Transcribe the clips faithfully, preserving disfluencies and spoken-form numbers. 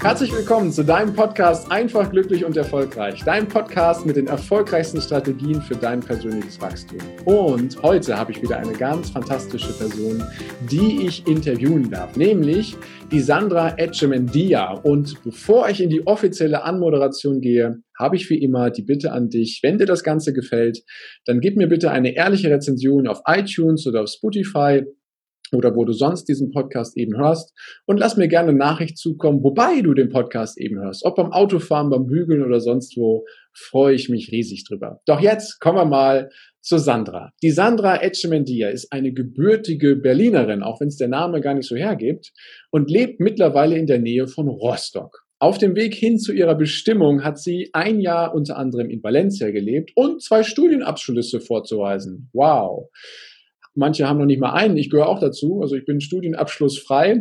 Herzlich willkommen zu deinem Podcast Einfach, glücklich und erfolgreich. Dein Podcast mit den erfolgreichsten Strategien für dein persönliches Wachstum. Und heute habe ich wieder eine ganz fantastische Person, die ich interviewen darf, nämlich die Sandra Etchemendia. Und bevor ich in die offizielle Anmoderation gehe, habe ich wie immer die Bitte an dich, wenn dir das Ganze gefällt, dann gib mir bitte eine ehrliche Rezension auf iTunes oder auf Spotify oder wo du sonst diesen Podcast eben hörst und lass mir gerne eine Nachricht zukommen, wobei du den Podcast eben hörst. Ob beim Autofahren, beim Bügeln oder sonst wo, freue ich mich riesig drüber. Doch jetzt kommen wir mal zu Sandra. Die Sandra Etchemendia ist eine gebürtige Berlinerin, auch wenn es der Name gar nicht so hergibt, und lebt mittlerweile in der Nähe von Rostock. Auf dem Weg hin zu ihrer Bestimmung hat sie ein Jahr unter anderem in Valencia gelebt und zwei Studienabschlüsse vorzuweisen. Wow! Manche haben noch nicht mal einen, ich gehöre auch dazu, also ich bin studienabschlussfrei.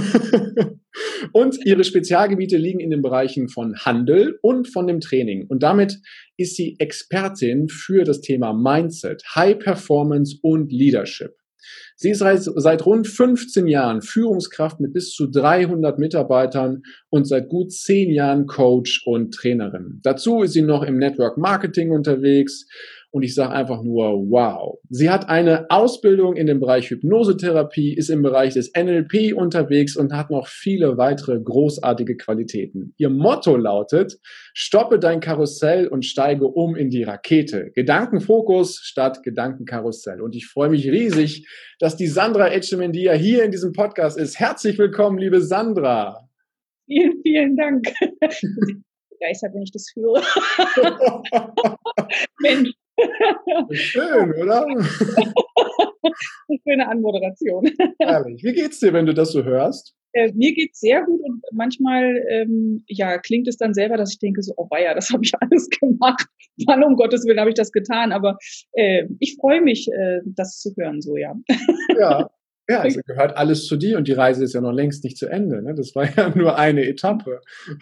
Und ihre Spezialgebiete liegen in den Bereichen von Handel und von dem Training. Und damit ist sie Expertin für das Thema Mindset, High Performance und Leadership. Sie ist seit, seit rund fünfzehn Jahren Führungskraft mit bis zu dreihundert Mitarbeitern und seit gut zehn Jahren Coach und Trainerin. Dazu ist sie noch im Network Marketing unterwegs. Und ich sage einfach nur, wow. Sie hat eine Ausbildung in dem Bereich Hypnosetherapie, ist im Bereich des N L P unterwegs und hat noch viele weitere großartige Qualitäten. Ihr Motto lautet, stoppe dein Karussell und steige um in die Rakete. Gedankenfokus statt Gedankenkarussell. Und ich freue mich riesig, dass die Sandra Etchemendia hier in diesem Podcast ist. Herzlich willkommen, liebe Sandra. Vielen, vielen Dank. Begeistert, wenn ich das höre. Mensch. Schön, oder? Eine schöne Anmoderation. Ehrlich. Wie geht's dir, wenn du das so hörst? Äh, mir geht's sehr gut und manchmal ähm, ja, klingt es dann selber, dass ich denke so, oh weia, das habe ich alles gemacht. Wann um Gottes Willen habe ich das getan? Aber äh, ich freue mich, äh, das zu hören, so ja. Ja. Ja, also gehört alles zu dir und die Reise ist ja noch längst nicht zu Ende. Ne? Das war ja nur eine Etappe.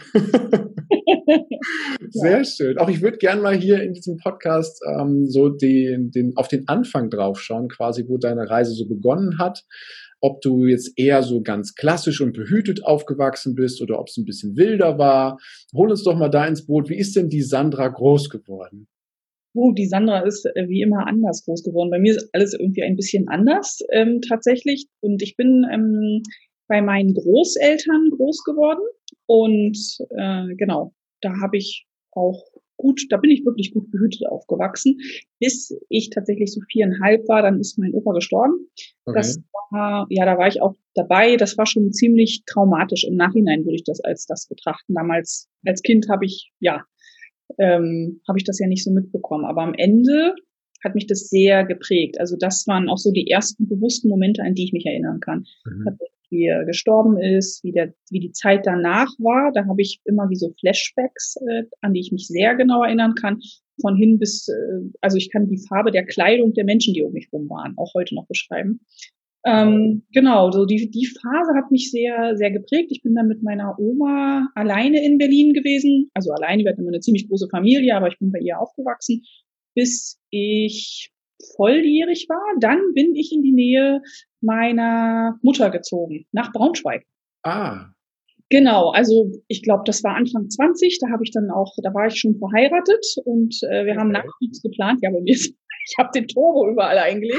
Sehr ja. Schön. Auch ich würde gerne mal hier in diesem Podcast ähm, so den, den, auf den Anfang drauf schauen, quasi, wo deine Reise so begonnen hat. Ob du jetzt eher so ganz klassisch und behütet aufgewachsen bist oder ob es ein bisschen wilder war. Hol uns doch mal da ins Boot. Wie ist denn die Sandra groß geworden? Uh, die Sandra ist äh, wie immer anders groß geworden. Bei mir ist alles irgendwie ein bisschen anders ähm, tatsächlich. Und ich bin ähm, bei meinen Großeltern groß geworden. Und äh, genau, da habe ich auch gut, da bin ich wirklich gut behütet aufgewachsen, bis ich tatsächlich so viereinhalb war. Dann ist mein Opa gestorben. Okay. Das war, ja, da war ich auch dabei. Das war schon ziemlich traumatisch. Im Nachhinein würde ich das als das betrachten. Damals als Kind habe ich, ja, ähm, habe ich das ja nicht so mitbekommen. Aber am Ende hat mich das sehr geprägt. Also das waren auch so die ersten bewussten Momente, an die ich mich erinnern kann. Mhm. Wie er gestorben ist, wie, der, wie die Zeit danach war. Da habe ich immer wie so Flashbacks, äh, an die ich mich sehr genau erinnern kann. Von hin bis, äh, also ich kann die Farbe der Kleidung der Menschen, die um mich rum waren, auch heute noch beschreiben. Ähm, genau, so die, die Phase hat mich sehr, sehr geprägt. Ich bin dann mit meiner Oma alleine in Berlin gewesen. Also alleine, wir hatten immer eine ziemlich große Familie, aber ich bin bei ihr aufgewachsen, bis ich volljährig war. Dann bin ich in die Nähe meiner Mutter gezogen, nach Braunschweig. Ah. Genau, also ich glaube, das war Anfang zwanzig, da habe ich dann auch, da war ich schon verheiratet und äh, wir okay. haben Nachwuchs geplant. Ja, bei mir ist, ich habe den Turbo überall eingelegt.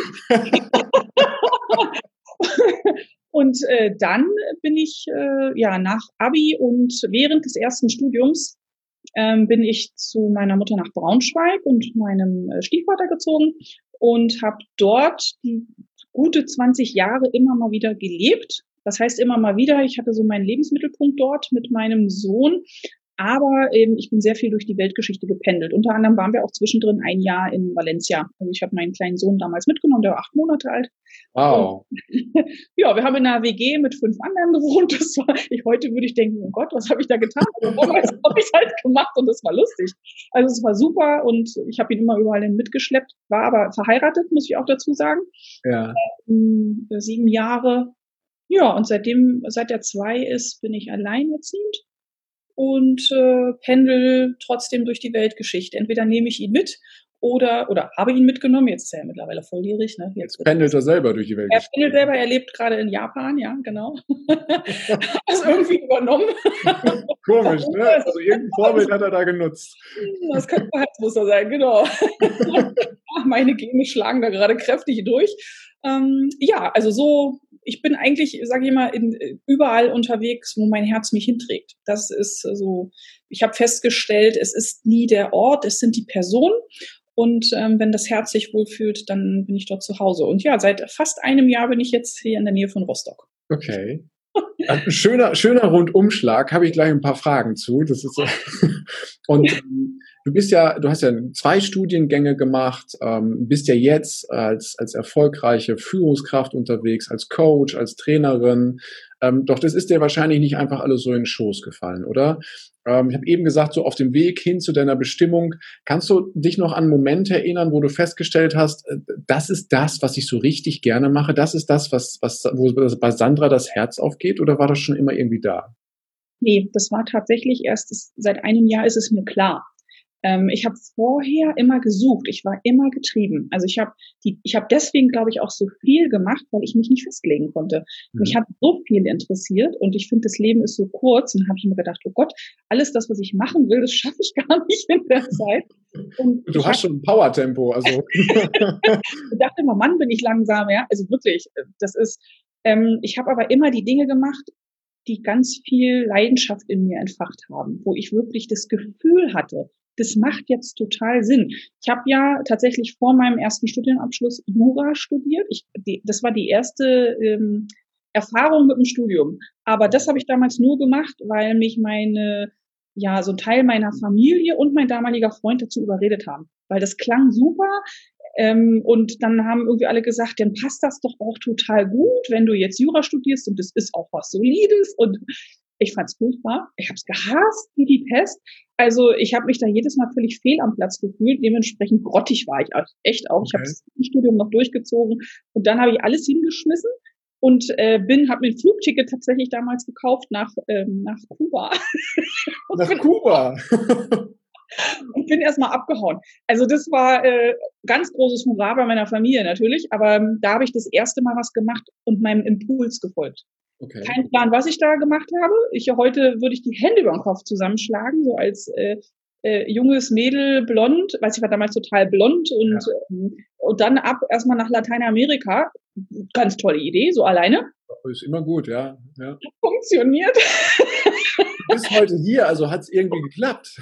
Und äh, dann bin ich äh, ja nach Abi und während des ersten Studiums ähm, bin ich zu meiner Mutter nach Braunschweig und meinem äh, Stiefvater gezogen und habe dort die gute zwanzig Jahre immer mal wieder gelebt. Das heißt immer mal wieder, ich hatte so meinen Lebensmittelpunkt dort mit meinem Sohn, aber eben ich bin sehr viel durch die Weltgeschichte gependelt. Unter anderem waren wir auch zwischendrin ein Jahr in Valencia. Also ich habe meinen kleinen Sohn damals mitgenommen, der war acht Monate alt. Wow. Und, ja, wir haben in einer W G mit fünf anderen gewohnt. Das war, ich, heute würde ich denken, oh Gott, was habe ich da getan? Aber damals habe ich es halt gemacht und das war lustig. Also es war super und ich habe ihn immer überall hin mitgeschleppt, war aber verheiratet, muss ich auch dazu sagen. Ja. Ähm, sieben Jahre. Ja, und seitdem, seit er zwei ist, bin ich alleinerziehend und äh, pendel trotzdem durch die Weltgeschichte. Entweder nehme ich ihn mit oder, oder habe ihn mitgenommen. Jetzt ist er ja mittlerweile volljährig. Ne? Jetzt, Jetzt pendelt er selber durch die Welt. Er pendelt selber, er lebt gerade in Japan, ja, genau. Das irgendwie übernommen. Komisch, ne? Also irgendein Vorbild hat er da genutzt. Das könnte Verhaltensmuster sein, genau. Meine Gene schlagen da gerade kräftig durch. Ähm, ja, also so, ich bin eigentlich, sage ich mal, in, überall unterwegs, wo mein Herz mich hinträgt. Das ist so, ich habe festgestellt, es ist nie der Ort, es sind die Personen. Und ähm, wenn das Herz sich wohlfühlt, dann bin ich dort zu Hause. Und ja, seit fast einem Jahr bin ich jetzt hier in der Nähe von Rostock. Okay. Ein schöner, schöner Rundumschlag, habe ich gleich ein paar Fragen zu. Das ist und ähm, du bist ja, du hast ja zwei Studiengänge gemacht, ähm, bist ja jetzt als als erfolgreiche Führungskraft unterwegs, als Coach, als Trainerin. Ähm, doch das ist dir wahrscheinlich nicht einfach alles so in den Schoß gefallen, oder? Ähm, ich habe eben gesagt, so auf dem Weg hin zu deiner Bestimmung, kannst du dich noch an Momente erinnern, wo du festgestellt hast, äh, das ist das, was ich so richtig gerne mache, das ist das, was, was wo bei Sandra das Herz aufgeht, oder war das schon immer irgendwie da? Nee, das war tatsächlich erst, das, seit einem Jahr ist es mir klar. Ähm, ich habe vorher immer gesucht, ich war immer getrieben. Also ich habe die, ich habe deswegen, glaube ich, auch so viel gemacht, weil ich mich nicht festlegen konnte. Mhm. Mich hat so viel interessiert und ich finde, das Leben ist so kurz. Und dann habe ich mir gedacht, oh Gott, alles das, was ich machen will, das schaffe ich gar nicht in der Zeit. Und du hast hab, schon ein Powertempo, also. Ich dachte immer, Mann, bin ich langsam, ja. Also wirklich, das ist. Ähm, ich habe aber immer die Dinge gemacht, die ganz viel Leidenschaft in mir entfacht haben, wo ich wirklich das Gefühl hatte, das macht jetzt total Sinn. Ich habe ja tatsächlich vor meinem ersten Studienabschluss Jura studiert. Ich, die, das war die erste ähm, Erfahrung mit dem Studium. Aber das habe ich damals nur gemacht, weil mich meine, ja, so ein Teil meiner Familie und mein damaliger Freund dazu überredet haben. Weil das klang super. Ähm, und dann haben irgendwie alle gesagt, dann passt das doch auch total gut, wenn du jetzt Jura studierst und das ist auch was Solides. Und ich fand's furchtbar. Ich habe es gehasst wie die Pest. Also ich habe mich da jedes Mal völlig fehl am Platz gefühlt. Dementsprechend grottig war ich echt auch. Okay. Ich habe das Studium noch durchgezogen und dann habe ich alles hingeschmissen und äh, bin, habe mir ein Flugticket tatsächlich damals gekauft nach ähm, nach Kuba. Nach Kuba. Und bin erstmal abgehauen. Also das war äh, ganz großes Hurra bei meiner Familie natürlich, aber ähm, da habe ich das erste Mal was gemacht und meinem Impuls gefolgt. Okay. Kein Plan, was ich da gemacht habe. Ich heute würde ich die Hände über den Kopf zusammenschlagen, so als äh, äh, junges Mädel, blond, weil ich war damals total blond und ja. ähm, und dann ab erstmal nach Lateinamerika. Ganz tolle Idee, so alleine. Ist immer gut, ja. ja. Funktioniert. Du bist heute hier, also hat es irgendwie geklappt.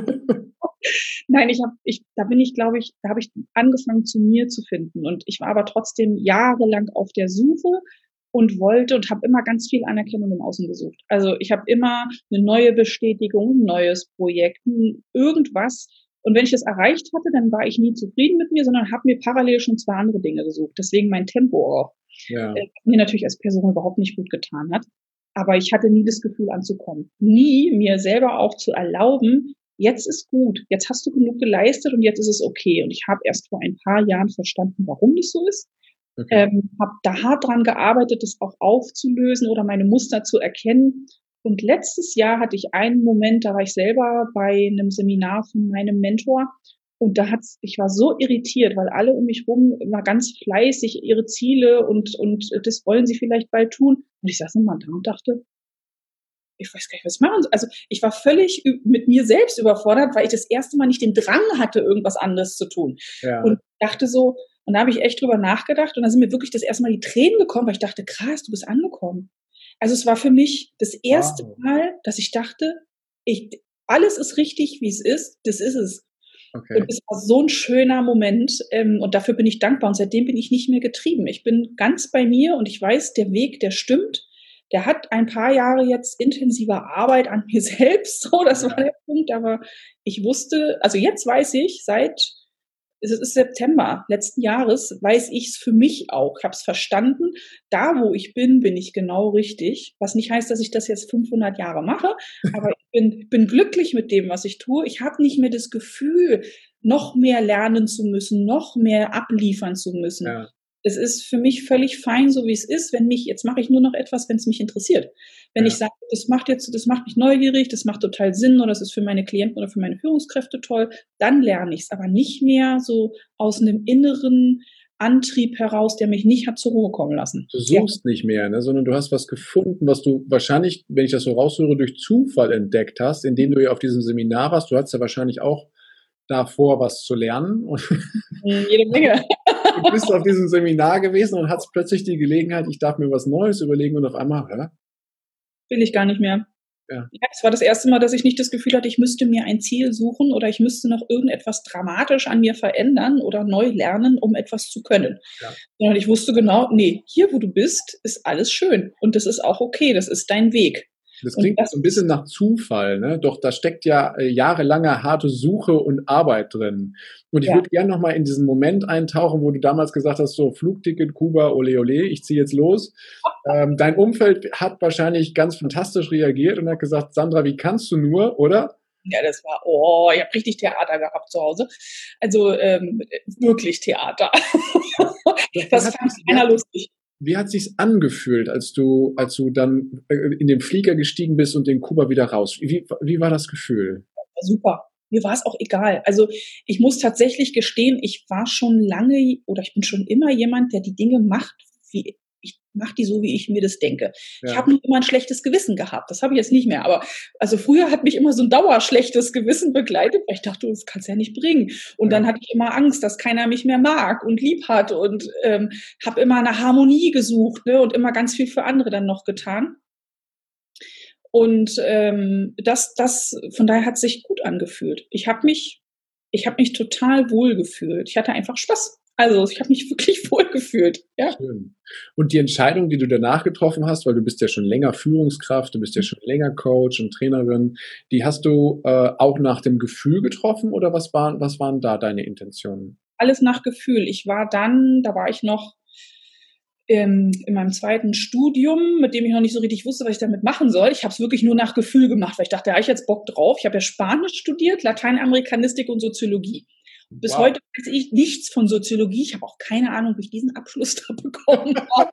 Nein, ich habe, ich, da bin ich, glaube ich, da habe ich angefangen zu mir zu finden und ich war aber trotzdem jahrelang auf der Suche und wollte und habe immer ganz viel Anerkennung im Außen gesucht. Also ich habe immer eine neue Bestätigung, ein neues Projekt, irgendwas. Und wenn ich das erreicht hatte, dann war ich nie zufrieden mit mir, sondern habe mir parallel schon zwei andere Dinge gesucht. Deswegen mein Tempo auch. Ja. Äh, mir natürlich als Person überhaupt nicht gut getan hat. Aber ich hatte nie das Gefühl anzukommen. Nie mir selber auch zu erlauben, jetzt ist gut, jetzt hast du genug geleistet und jetzt ist es okay. Und ich habe erst vor ein paar Jahren verstanden, warum das so ist. Okay. Ähm, habe da hart dran gearbeitet, das auch aufzulösen oder meine Muster zu erkennen. Und letztes Jahr hatte ich einen Moment, da war ich selber bei einem Seminar von meinem Mentor und da hat's, ich war so irritiert, weil alle um mich rum immer ganz fleißig ihre Ziele und und das wollen sie vielleicht bald tun. Und ich saß immer da und dachte, ich weiß gar nicht, was ich machen soll. Also ich war völlig mit mir selbst überfordert, weil ich das erste Mal nicht den Drang hatte, irgendwas anderes zu tun. Ja. Und dachte so, und da habe ich echt drüber nachgedacht und da sind mir wirklich das erste Mal die Tränen gekommen, weil ich dachte, krass, du bist angekommen. Also es war für mich das erste wow. Mal, dass ich dachte, ich, alles ist richtig, wie es ist, das ist es. Okay. Und es war so ein schöner Moment ähm, und dafür bin ich dankbar und seitdem bin ich nicht mehr getrieben. Ich bin ganz bei mir und ich weiß, der Weg, der stimmt. Der hat ein paar Jahre jetzt intensiver Arbeit an mir selbst, so, das ja. war der Punkt, aber ich wusste, also jetzt weiß ich, seit, es ist September letzten Jahres, weiß ich es für mich auch, ich habe es verstanden, da wo ich bin, bin ich genau richtig, was nicht heißt, dass ich das jetzt fünfhundert Jahre mache, aber ich bin, bin glücklich mit dem, was ich tue, ich habe nicht mehr das Gefühl, noch mehr lernen zu müssen, noch mehr abliefern zu müssen. Ja. es ist für mich völlig fein, so wie es ist, wenn mich, jetzt mache ich nur noch etwas, wenn es mich interessiert. Wenn ja. ich sage, das macht jetzt, das macht mich neugierig, das macht total Sinn oder das ist für meine Klienten oder für meine Führungskräfte toll, dann lerne ich es, aber nicht mehr so aus einem inneren Antrieb heraus, der mich nicht hat zur Ruhe kommen lassen. Du suchst ja. nicht mehr, ne, sondern du hast was gefunden, was du wahrscheinlich, wenn ich das so raushöre, durch Zufall entdeckt hast, indem du ja auf diesem Seminar warst. Du hattest ja wahrscheinlich auch davor was zu lernen. Jede Menge. Du bist auf diesem Seminar gewesen und hattest plötzlich die Gelegenheit, ich darf mir was Neues überlegen und auf einmal, hä? Will ich gar nicht mehr. Ja. Ja, es war das erste Mal, dass ich nicht das Gefühl hatte, ich müsste mir ein Ziel suchen oder ich müsste noch irgendetwas dramatisch an mir verändern oder neu lernen, um etwas zu können. Ja. Sondern ich wusste genau, nee, hier wo du bist, ist alles schön und das ist auch okay, das ist dein Weg. Das klingt das so ein bisschen nach Zufall, ne? Doch da steckt ja äh, jahrelange harte Suche und Arbeit drin. Und ich ja. würde gerne nochmal in diesen Moment eintauchen, wo du damals gesagt hast, so Flugticket, Kuba, ole ole, ich ziehe jetzt los. Ähm, dein Umfeld hat wahrscheinlich ganz fantastisch reagiert und hat gesagt, Sandra, wie kannst du nur, oder? Ja, das war, oh, ich habe richtig Theater gehabt zu Hause. Also ähm, wirklich Theater. Das, das fand keiner lustig. Wie hat sich's angefühlt, als du, als du dann in den Flieger gestiegen bist und in Kuba wieder raus? Wie, wie war das Gefühl? Super. Mir war es auch egal. Also ich muss tatsächlich gestehen, ich war schon lange oder ich bin schon immer jemand, der die Dinge macht, wie ich mache die so, wie ich mir das denke. Ja. Ich habe nur immer ein schlechtes Gewissen gehabt. Das habe ich jetzt nicht mehr. Aber also früher hat mich immer so ein dauerschlechtes Gewissen begleitet, weil ich dachte, das kannst du ja nicht bringen. Und ja. dann hatte ich immer Angst, dass keiner mich mehr mag und lieb hat und ähm, habe immer eine Harmonie gesucht, ne, und immer ganz viel für andere dann noch getan. Und ähm, das, das, von daher hat es sich gut angefühlt. Ich habe mich, ich habe mich total wohl gefühlt. Ich hatte einfach Spaß. Also ich habe mich wirklich wohl gefühlt. Ja. Schön. Und die Entscheidung, die du danach getroffen hast, weil du bist ja schon länger Führungskraft, du bist ja schon länger Coach und Trainerin, die hast du äh, auch nach dem Gefühl getroffen oder was waren, was waren da deine Intentionen? Alles nach Gefühl. Ich war dann, da war ich noch ähm, in meinem zweiten Studium, mit dem ich noch nicht so richtig wusste, was ich damit machen soll. Ich habe es wirklich nur nach Gefühl gemacht, weil ich dachte, da habe ich jetzt Bock drauf. Ich habe ja Spanisch studiert, Lateinamerikanistik und Soziologie. Bis wow. heute weiß ich nichts von Soziologie. Ich habe auch keine Ahnung, wie ich diesen Abschluss da bekommen habe.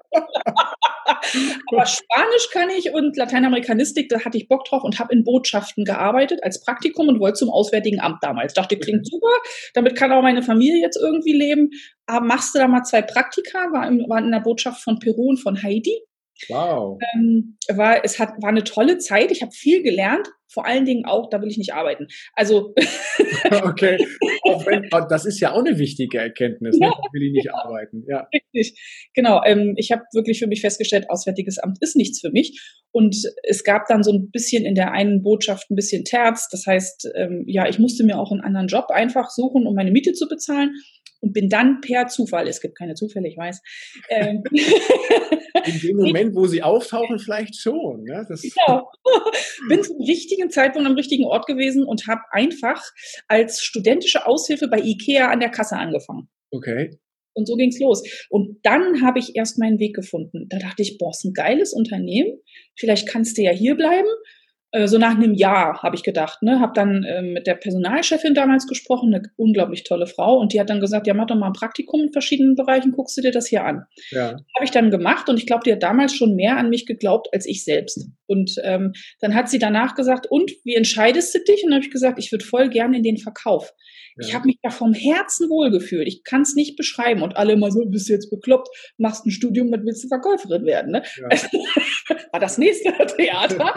Aber Spanisch kann ich und Lateinamerikanistik, da hatte ich Bock drauf und habe in Botschaften gearbeitet als Praktikum und wollte zum Auswärtigen Amt damals. Dachte, klingt super, damit kann auch meine Familie jetzt irgendwie leben. Aber machst du da mal zwei Praktika, war in, war in der Botschaft von Peru und von Haiti. Wow. Ähm, war, es hat, war eine tolle Zeit. Ich habe viel gelernt. Vor allen Dingen auch, da will ich nicht arbeiten. Also. Okay. Auch wenn, das ist ja auch eine wichtige Erkenntnis. Ne? Ja, da will ich nicht ja, arbeiten. Ja. Richtig. Genau. Ähm, ich habe wirklich für mich festgestellt, Auswärtiges Amt ist nichts für mich. Und es gab dann so ein bisschen in der einen Botschaft ein bisschen Terz. Das heißt, ähm, ja, ich musste mir auch einen anderen Job einfach suchen, um meine Miete zu bezahlen. Und bin dann per Zufall, es gibt keine Zufälle, ich weiß. Ähm, in dem Moment, wo sie auftauchen, vielleicht schon. Ne? Das genau. Bin zum richtigen Zeitpunkt am richtigen Ort gewesen und habe einfach als studentische Aushilfe bei IKEA an der Kasse angefangen. Okay. Und so ging's los. Und dann habe ich erst meinen Weg gefunden. Da dachte ich, boah, ist ein geiles Unternehmen. Vielleicht kannst du ja hier bleiben. So nach einem Jahr habe ich gedacht, ne, habe dann äh, mit der Personalchefin damals gesprochen, eine unglaublich tolle Frau, und die hat dann gesagt, ja, mach doch mal ein Praktikum in verschiedenen Bereichen, guckst du dir das hier an. Ja. Habe ich dann gemacht und ich glaube, die hat damals schon mehr an mich geglaubt als ich selbst. Und ähm, dann hat sie danach gesagt, und wie entscheidest du dich? Und dann habe ich gesagt, ich würde voll gerne in den Verkauf. Ja. Ich habe mich da vom Herzen wohlgefühlt. Ich kann es nicht beschreiben. Und alle immer so, bist du jetzt bekloppt, machst ein Studium, dann willst du Verkäuferin werden. Ne? Ja. War das nächste Theater.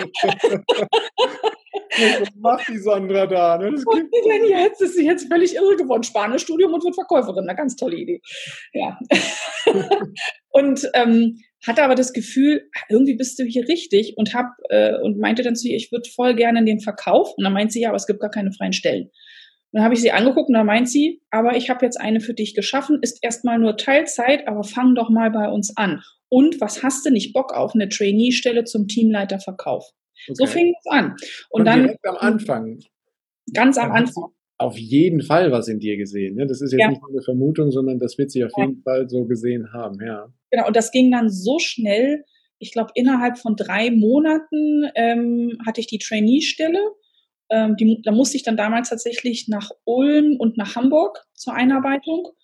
Was macht die Sandra da? Ne? Das und denn jetzt ist sie jetzt völlig irre geworden. Spanischstudium und wird Verkäuferin. Eine ganz tolle Idee. Ja. Und ähm, hatte aber das Gefühl, irgendwie bist du hier richtig, und hab äh, und meinte dann zu ihr, ich würde voll gerne in den Verkauf. Und dann meint sie, ja, aber es gibt gar keine freien Stellen. Und dann habe ich sie angeguckt und dann meint sie, aber ich habe jetzt eine für dich geschaffen, ist erstmal nur Teilzeit, aber fang doch mal bei uns an. Und was hast du nicht Bock auf eine Trainee-Stelle zum Teamleiter Verkauf? Okay. So fing es an. Und, und dann direkt am Anfang. Ganz am Anfang. Auf jeden Fall was in dir gesehen. Ne? Das ist jetzt ja. nicht nur eine Vermutung, sondern das wird sie auf ja. jeden Fall so gesehen haben. Ja. Genau, und das ging dann so schnell. Ich glaube, innerhalb von drei Monaten ähm, hatte ich die Trainee-Stelle. Ähm, die, da musste ich dann damals tatsächlich nach Ulm und nach Hamburg zur Einarbeitung.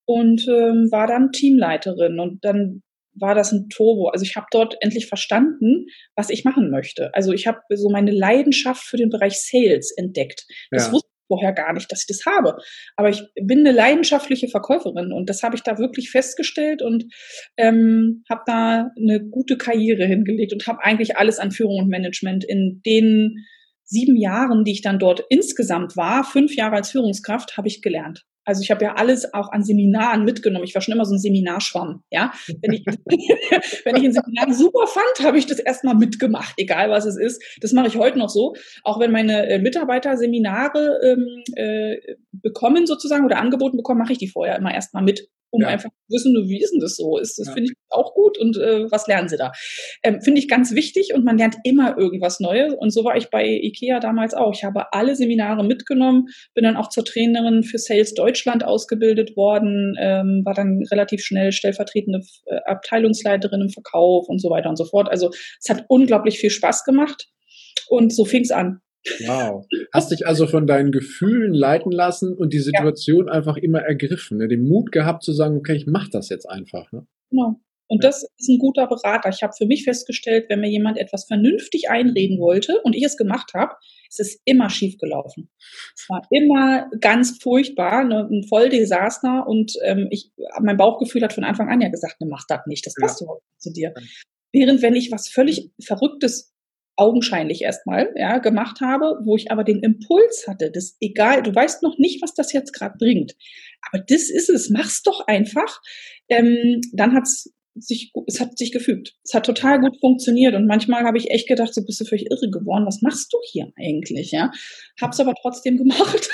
und ähm, war dann Teamleiterin und dann war das ein Turbo. Also ich habe dort endlich verstanden, was ich machen möchte. Also ich habe so meine Leidenschaft für den Bereich Sales entdeckt. Das Ja. wusste ich vorher gar nicht, dass ich das habe. Aber ich bin eine leidenschaftliche Verkäuferin und das habe ich da wirklich festgestellt und ähm, habe da eine gute Karriere hingelegt und habe eigentlich alles an Führung und Management in den sieben Jahren, die ich dann dort insgesamt war, fünf Jahre als Führungskraft, habe ich gelernt. Also ich habe ja alles auch an Seminaren mitgenommen. Ich war schon immer so ein Seminarschwamm. Ja, wenn ich, wenn ich ein Seminar super fand, habe ich das erstmal mitgemacht, egal was es ist. Das mache ich heute noch so. Auch wenn meine äh, Mitarbeiter Seminare ähm, äh, bekommen sozusagen oder angeboten bekommen, mache ich die vorher immer erstmal mit, um ja. einfach zu wissen, wie ist denn das so? Ist das ja. finde ich auch gut und äh, was lernen sie da? Ähm, finde ich ganz wichtig und man lernt immer irgendwas Neues. Und so war ich bei IKEA damals auch. Ich habe alle Seminare mitgenommen, bin dann auch zur Trainerin für Sales Deutschland ausgebildet worden, ähm, war dann relativ schnell stellvertretende äh, Abteilungsleiterin im Verkauf und so weiter und so fort. Also es hat unglaublich viel Spaß gemacht und so fing es an. Wow. Hast dich also von deinen Gefühlen leiten lassen und die Situation ja. einfach immer ergriffen, ne? Den Mut gehabt zu sagen, okay, ich mache das jetzt einfach. Ne? Genau. Und ja. das ist ein guter Berater. Ich habe für mich festgestellt, wenn mir jemand etwas vernünftig einreden wollte und ich es gemacht habe, es ist immer schief gelaufen. Es war immer ganz furchtbar, ne, ein Volldesaster und ähm, ich, mein Bauchgefühl hat von Anfang an ja gesagt, ne, mach das nicht, das passt ja. überhaupt nicht zu dir. Ja. Während wenn ich was völlig Verrücktes augenscheinlich erstmal, ja, gemacht habe, wo ich aber den Impuls hatte, das egal, du weißt noch nicht, was das jetzt gerade bringt, aber das ist es, mach's doch einfach, ähm, dann hat's sich, es hat sich gefügt. Es hat total gut funktioniert und manchmal habe ich echt gedacht, so bist du völlig irre geworden, was machst du hier eigentlich, ja? Hab's aber trotzdem gemacht.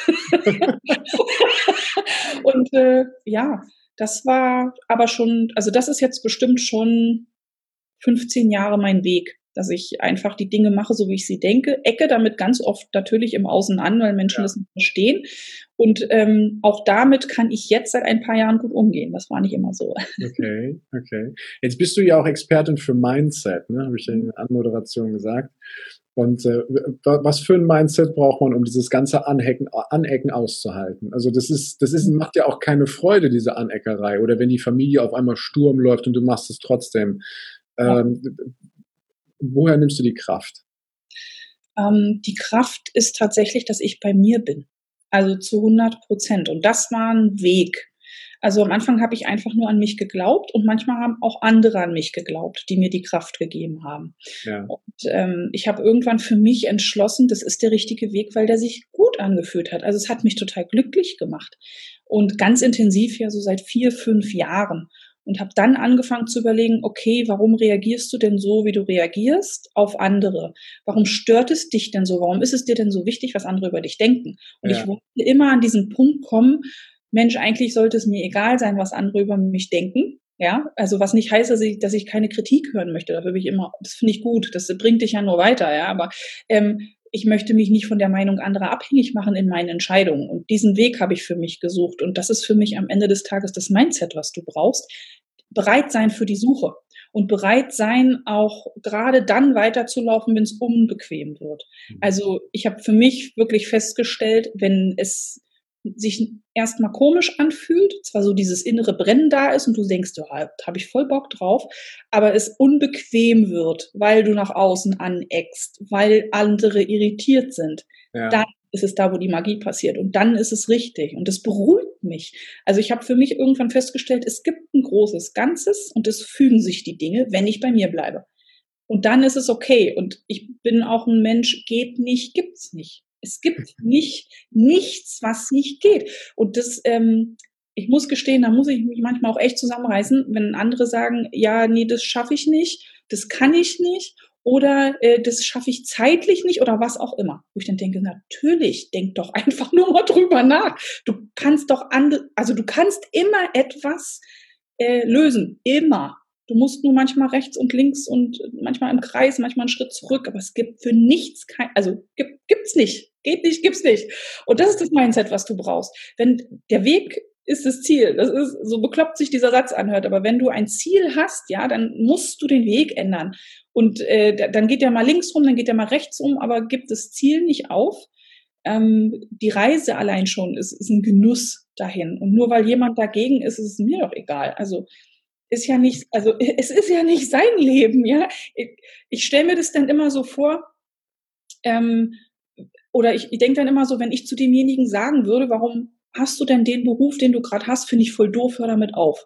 Und äh, ja, das war aber schon, also das ist jetzt bestimmt schon fünfzehn Jahre mein Weg, dass ich einfach die Dinge mache, so wie ich sie denke, ecke damit ganz oft natürlich im Außen an, weil Menschen ja. das nicht verstehen. Und ähm, auch damit kann ich jetzt seit ein paar Jahren gut umgehen. Das war nicht immer so. Okay, okay. Jetzt bist du ja auch Expertin für Mindset, ne? Habe ich ja in der Anmoderation gesagt. Und äh, was für ein Mindset braucht man, um dieses ganze Anhecken, Anecken auszuhalten? Also das ist, das ist, macht ja auch keine Freude, diese Aneckerei. Oder wenn die Familie auf einmal Sturm läuft und du machst es trotzdem. Ähm, ja. Woher nimmst du die Kraft? Ähm, die Kraft ist tatsächlich, dass ich bei mir bin. Also zu hundert Prozent. Und das war ein Weg. Also am Anfang habe ich einfach nur an mich geglaubt und manchmal haben auch andere an mich geglaubt, die mir die Kraft gegeben haben. Ja. Und ähm, ich habe irgendwann für mich entschlossen, das ist der richtige Weg, weil der sich gut angefühlt hat. Also es hat mich total glücklich gemacht. Und ganz intensiv ja so seit vier, fünf Jahren. Und habe dann angefangen zu überlegen, okay, warum reagierst du denn so, wie du reagierst, auf andere? Warum stört es dich denn so? Warum ist es dir denn so wichtig, was andere über dich denken? Und ja. ich wollte immer an diesen Punkt kommen, Mensch, eigentlich sollte es mir egal sein, was andere über mich denken. Ja, also was nicht heißt, dass ich, dass ich keine Kritik hören möchte. Dafür bin ich immer, das finde ich gut, das bringt dich ja nur weiter, ja, aber ähm, ich möchte mich nicht von der Meinung anderer abhängig machen in meinen Entscheidungen. Und diesen Weg habe ich für mich gesucht. Und das ist für mich am Ende des Tages das Mindset, was du brauchst. Bereit sein für die Suche. Und bereit sein, auch gerade dann weiterzulaufen, wenn es unbequem wird. Also ich habe für mich wirklich festgestellt, wenn es sich erstmal komisch anfühlt, zwar so dieses innere Brennen da ist und du denkst, ja, da habe ich voll Bock drauf, aber es unbequem wird, weil du nach außen aneckst, weil andere irritiert sind, ja. Dann ist es da, wo die Magie passiert und dann ist es richtig und das beruhigt mich. Also ich habe für mich irgendwann festgestellt, es gibt ein großes Ganzes und es fügen sich die Dinge, wenn ich bei mir bleibe. Und dann ist es okay und ich bin auch ein Mensch, geht nicht, gibt's nicht. Es gibt nicht nichts, was nicht geht. Und das, ähm, ich muss gestehen, da muss ich mich manchmal auch echt zusammenreißen, wenn andere sagen, ja, nee, das schaffe ich nicht, das kann ich nicht oder äh, das schaffe ich zeitlich nicht oder was auch immer. Wo ich dann denke, natürlich, denk doch einfach nur mal drüber nach. Du kannst doch andere, also du kannst immer etwas äh, lösen, immer. Du musst nur manchmal rechts und links und manchmal im Kreis, manchmal einen Schritt zurück, aber es gibt für nichts kein, also gibt, gibt's nicht, geht nicht, gibt's nicht. Und das ist das Mindset, was du brauchst. Wenn der Weg ist das Ziel, das ist, so bekloppt sich dieser Satz anhört, aber wenn du ein Ziel hast, ja, dann musst du den Weg ändern. Und äh, dann geht der mal links rum, dann geht der mal rechts rum, aber gibt das Ziel nicht auf. Ähm, die Reise allein schon ist, ist ein Genuss. dahin. Und nur weil jemand dagegen ist, ist es mir doch egal. Also ist ja nicht, also es ist ja nicht sein Leben, ja. Ich, ich stelle mir das dann immer so vor, ähm, oder ich, ich denke dann immer so, wenn ich zu demjenigen sagen würde, warum hast du denn den Beruf, den du gerade hast, finde ich voll doof, hör damit auf.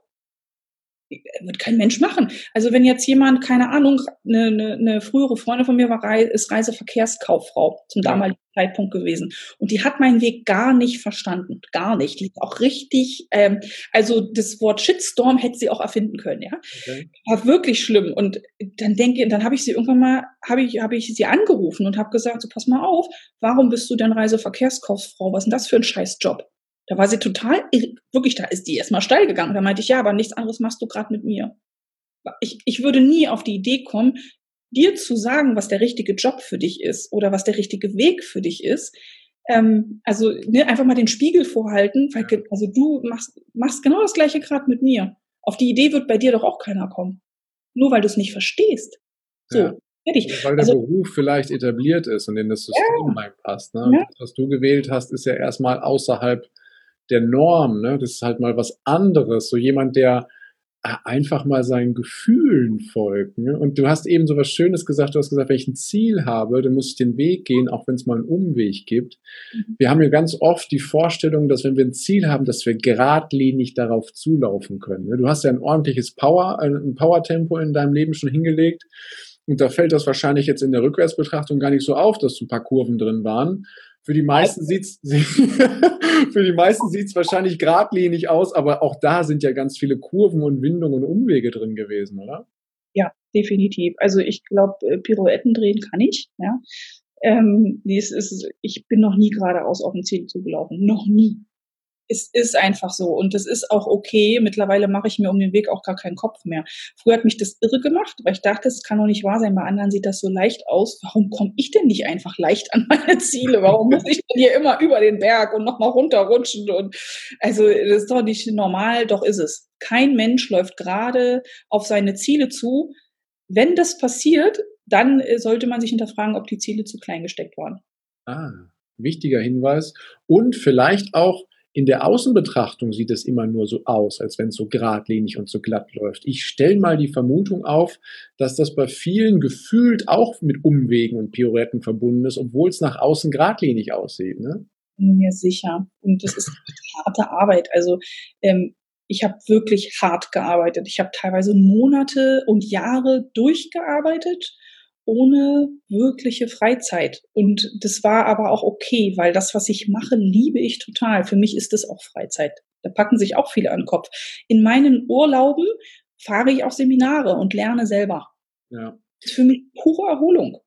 Wird kein Mensch machen. Also wenn jetzt jemand, keine Ahnung, eine, eine, eine frühere Freundin von mir war, ist Reiseverkehrskauffrau zum Ja. damaligen Zeitpunkt gewesen. Und die hat meinen Weg gar nicht verstanden. Gar nicht. Die ist auch richtig, ähm, also das Wort Shitstorm hätte sie auch erfinden können, ja. Okay. War wirklich schlimm. Und dann denke, dann habe ich sie irgendwann mal, habe ich, habe ich sie angerufen und habe gesagt, so pass mal auf, warum bist du denn Reiseverkehrskauffrau? Was ist denn das für ein Scheißjob? Da war sie total, wirklich, da ist die erstmal steil gegangen. Da meinte ich, ja, aber nichts anderes machst du gerade mit mir. Ich, ich würde nie auf die Idee kommen, dir zu sagen, was der richtige Job für dich ist oder was der richtige Weg für dich ist. Ähm, also ne, einfach mal den Spiegel vorhalten, weil also du machst, machst genau das Gleiche gerade mit mir. Auf die Idee wird bei dir doch auch keiner kommen. Nur weil du es nicht verstehst. So. Ja. Fertig. Weil der also, Beruf vielleicht etabliert ist und in das System ja, reinpasst. Ne? ja. Das, was du gewählt hast, ist ja erstmal außerhalb der Norm. Ne? Das ist halt mal was anderes. So jemand, der einfach mal seinen Gefühlen folgt. Ne? Und du hast eben so was Schönes gesagt. Du hast gesagt, wenn ich ein Ziel habe, dann muss ich den Weg gehen, auch wenn es mal einen Umweg gibt. Mhm. Wir haben ja ganz oft die Vorstellung, dass wenn wir ein Ziel haben, dass wir geradlinig darauf zulaufen können. Ne? Du hast ja ein ordentliches Power, ein Power-Tempo in deinem Leben schon hingelegt. Und da fällt das wahrscheinlich jetzt in der Rückwärtsbetrachtung gar nicht so auf, dass ein paar Kurven drin waren. Für die meisten sieht's, für die meisten sieht's wahrscheinlich geradlinig aus, aber auch da sind ja ganz viele Kurven und Windungen und Umwege drin gewesen, oder? Ja, definitiv. Also ich glaube, Pirouetten drehen kann ich, ja. Ähm, nee, es ist, ich bin noch nie geradeaus auf ein Ziel zugelaufen. Noch nie. Es ist einfach so und das ist auch okay. Mittlerweile mache ich mir um den Weg auch gar keinen Kopf mehr. Früher hat mich das irre gemacht, weil ich dachte, es kann doch nicht wahr sein. Bei anderen sieht das so leicht aus. Warum komme ich denn nicht einfach leicht an meine Ziele? Warum muss ich denn hier immer über den Berg und nochmal runterrutschen? Und also das ist doch nicht normal, doch ist es. Kein Mensch läuft gerade auf seine Ziele zu. Wenn das passiert, dann sollte man sich hinterfragen, ob die Ziele zu klein gesteckt waren. Ah, wichtiger Hinweis. Und vielleicht auch in der Außenbetrachtung sieht es immer nur so aus, als wenn es so geradlinig und so glatt läuft. Ich stelle mal die Vermutung auf, dass das bei vielen gefühlt auch mit Umwegen und Pirouetten verbunden ist, obwohl es nach außen geradlinig aussieht, ne? Bin mir sicher. Und das ist harte Arbeit. Also ähm, ich habe wirklich hart gearbeitet. Ich habe teilweise Monate und Jahre durchgearbeitet, ohne wirkliche Freizeit. Und das war aber auch okay, weil das, was ich mache, liebe ich total. Für mich ist das auch Freizeit. Da packen sich auch viele an den Kopf. In meinen Urlauben fahre ich auch Seminare und lerne selber. Ja. Das ist für mich pure Erholung.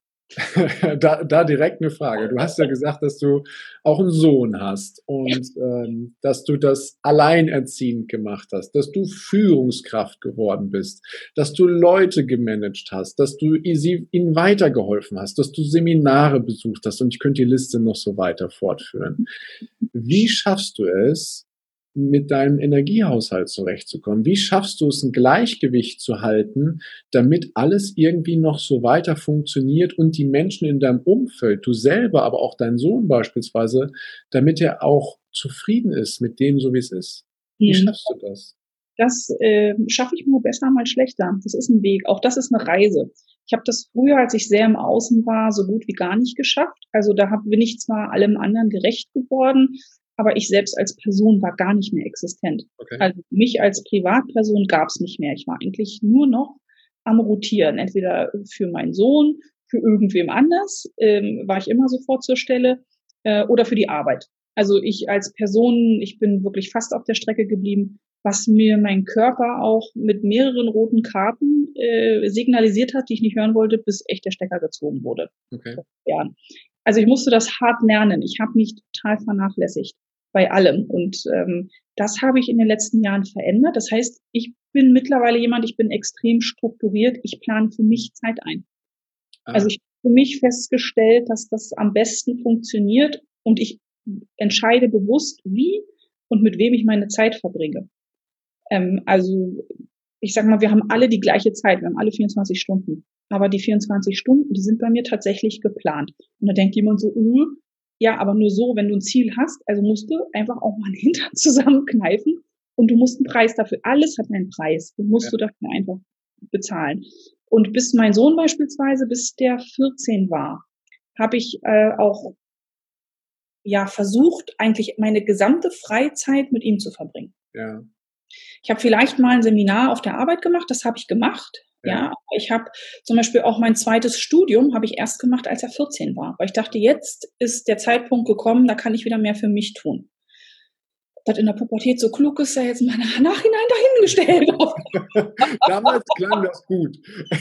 da, da direkt eine Frage. Du hast ja gesagt, dass du auch einen Sohn hast und ähm, dass du das alleinerziehend gemacht hast, dass du Führungskraft geworden bist, dass du Leute gemanagt hast, dass du sie, ihnen weitergeholfen hast, dass du Seminare besucht hast und ich könnte die Liste noch so weiter fortführen. Wie schaffst du es, mit deinem Energiehaushalt zurechtzukommen? Wie schaffst du es, ein Gleichgewicht zu halten, damit alles irgendwie noch so weiter funktioniert und die Menschen in deinem Umfeld, du selber, aber auch dein Sohn beispielsweise, damit er auch zufrieden ist mit dem, so wie es ist? Wie mhm. schaffst du das? Das äh, schaffe ich mal besser, mal schlechter. Das ist ein Weg. Auch das ist eine Reise. Ich habe das früher, als ich sehr im Außen war, so gut wie gar nicht geschafft. Also da hab, bin ich zwar allem anderen gerecht geworden, aber ich selbst als Person war gar nicht mehr existent. Okay. Also mich als Privatperson gab es nicht mehr. Ich war eigentlich nur noch am Rotieren. Entweder für meinen Sohn, für irgendwem anders, ähm, war ich immer sofort zur Stelle, äh, oder für die Arbeit. Also ich als Person, ich bin wirklich fast auf der Strecke geblieben, was mir mein Körper auch mit mehreren roten Karten äh, signalisiert hat, die ich nicht hören wollte, bis echt der Stecker gezogen wurde. Okay. Ja. Also ich musste das hart lernen. Ich habe mich total vernachlässigt bei allem. Und ähm, das habe ich in den letzten Jahren verändert. Das heißt, ich bin mittlerweile jemand, ich bin extrem strukturiert. Ich plane für mich Zeit ein. Ah. Also ich habe für mich festgestellt, dass das am besten funktioniert und ich entscheide bewusst, wie und mit wem ich meine Zeit verbringe. Ähm, also ich sag mal, wir haben alle die gleiche Zeit, wir haben alle vierundzwanzig Stunden. Aber die vierundzwanzig Stunden, die sind bei mir tatsächlich geplant. Und da denkt jemand so, öh, ja, aber nur so, wenn du ein Ziel hast, also musst du einfach auch mal den Hintern zusammenkneifen und du musst einen Preis dafür. Alles hat einen Preis. Den musst Ja. du dafür einfach bezahlen. Und bis mein Sohn beispielsweise, bis der vierzehn war, habe ich äh, auch ja versucht, eigentlich meine gesamte Freizeit mit ihm zu verbringen. Ja. Ich habe vielleicht mal ein Seminar auf der Arbeit gemacht, das habe ich gemacht. Ja, Ja. aber ich habe zum Beispiel auch mein zweites Studium habe ich erst gemacht, als er vierzehn war, weil ich dachte, jetzt ist der Zeitpunkt gekommen, da kann ich wieder mehr für mich tun. Ob das in der Pubertät so klug ist, sei jetzt mal im Nachhinein dahingestellt. Damals klang das gut.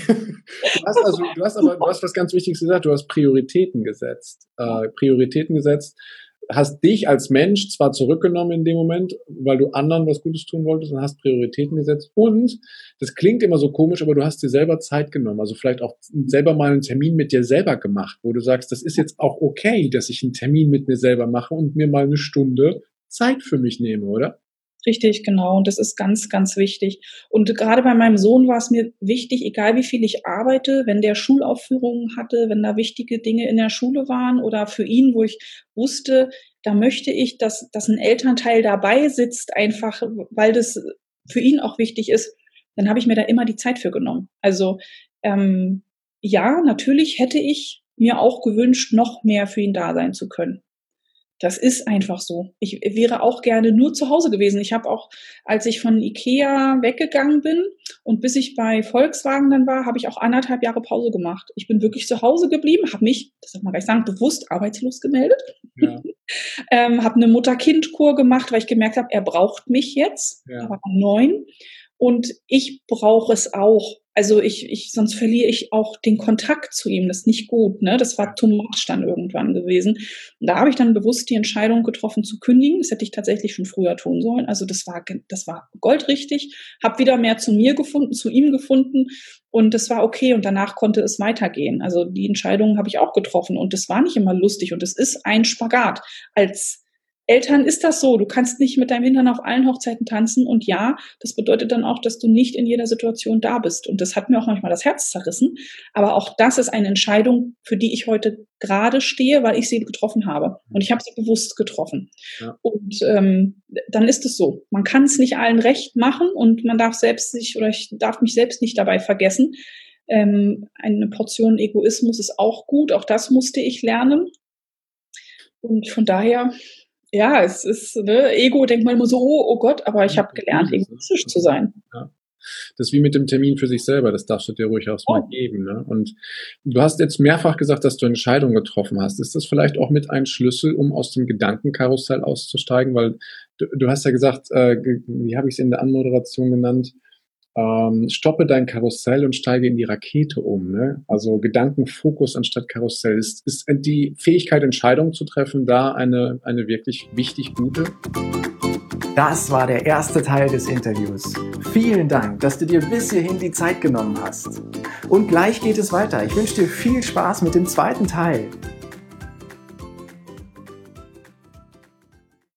Du hast also, du hast aber, du hast was ganz Wichtiges gesagt, du hast Prioritäten gesetzt. Äh, Prioritäten gesetzt, hast dich als Mensch zwar zurückgenommen in dem Moment, weil du anderen was Gutes tun wolltest und hast Prioritäten gesetzt und, das klingt immer so komisch, aber du hast dir selber Zeit genommen, also vielleicht auch selber mal einen Termin mit dir selber gemacht, wo du sagst, das ist jetzt auch okay, dass ich einen Termin mit mir selber mache und mir mal eine Stunde Zeit für mich nehme, oder? Richtig, genau. Und das ist ganz, ganz wichtig. Und gerade bei meinem Sohn war es mir wichtig, egal wie viel ich arbeite, wenn der Schulaufführungen hatte, wenn da wichtige Dinge in der Schule waren oder für ihn, wo ich wusste, da möchte ich, dass, dass ein Elternteil dabei sitzt, einfach weil das für ihn auch wichtig ist, dann habe ich mir da immer die Zeit für genommen. Also ähm, ja, natürlich hätte ich mir auch gewünscht, noch mehr für ihn da sein zu können. Das ist einfach so. Ich wäre auch gerne nur zu Hause gewesen. Ich habe auch, als ich von Ikea weggegangen bin und bis ich bei Volkswagen dann war, habe ich auch anderthalb Jahre Pause gemacht. Ich bin wirklich zu Hause geblieben, habe mich, das darf man gleich sagen, bewusst arbeitslos gemeldet. Ja. ähm, habe eine Mutter-Kind-Kur gemacht, weil ich gemerkt habe, er braucht mich jetzt. Ja. Er war neun. Und ich brauche es auch. Also ich, ich, sonst verliere ich auch den Kontakt zu ihm. Das ist nicht gut, ne? Das war too much dann irgendwann gewesen. Und da habe ich dann bewusst die Entscheidung getroffen zu kündigen. Das hätte ich tatsächlich schon früher tun sollen. Also das war, das war goldrichtig. Habe wieder mehr zu mir gefunden, zu ihm gefunden. Und das war okay. Und danach konnte es weitergehen. Also die Entscheidung habe ich auch getroffen. Und das war nicht immer lustig. Und es ist ein Spagat. Als Eltern ist das so. Du kannst nicht mit deinem Hintern auf allen Hochzeiten tanzen. Und ja, das bedeutet dann auch, dass du nicht in jeder Situation da bist. Und das hat mir auch manchmal das Herz zerrissen. Aber auch das ist eine Entscheidung, für die ich heute gerade stehe, weil ich sie getroffen habe. Und ich habe sie bewusst getroffen. Ja. Und ähm, dann ist es so. Man kann es nicht allen recht machen und man darf selbst sich oder ich darf mich selbst nicht dabei vergessen. Ähm, eine Portion Egoismus ist auch gut. Auch das musste ich lernen. Und von daher... Ja, es ist, ne, Ego denkt man immer so, oh, oh Gott, aber ich habe gelernt, egoistisch zu sein. Ja. Das ist wie mit dem Termin für sich selber, das darfst du dir ruhig auch mal geben. Ne? Und du hast jetzt mehrfach gesagt, dass du Entscheidungen getroffen hast. Ist das vielleicht auch mit ein Schlüssel, um aus dem Gedankenkarussell auszusteigen? Weil du, du hast ja gesagt, äh, wie habe ich es in der Anmoderation genannt, ähm, stoppe dein Karussell und steige in die Rakete um. Ne? Also Gedankenfokus anstatt Karussell. Ist, ist die Fähigkeit, Entscheidungen zu treffen, da eine, eine wirklich wichtig gute? Das war der erste Teil des Interviews. Vielen Dank, dass du dir bis hierhin die Zeit genommen hast. Und gleich geht es weiter. Ich wünsche dir viel Spaß mit dem zweiten Teil.